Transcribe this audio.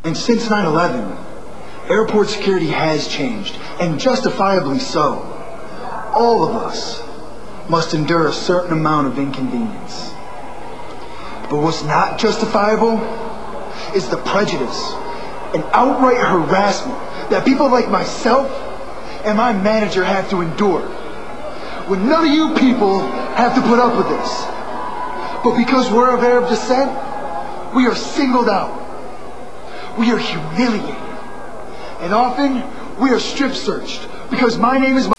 And since 9/11, airport security has changed, and justifiably so. All of us must endure a certain amount of inconvenience. But what's not justifiable is the prejudice and outright harassment that people like myself and my manager have to endure. When none of you people have to put up with this. But because we're of Arab descent, we are singled out. We are humiliated. And often, we are strip searched because my name is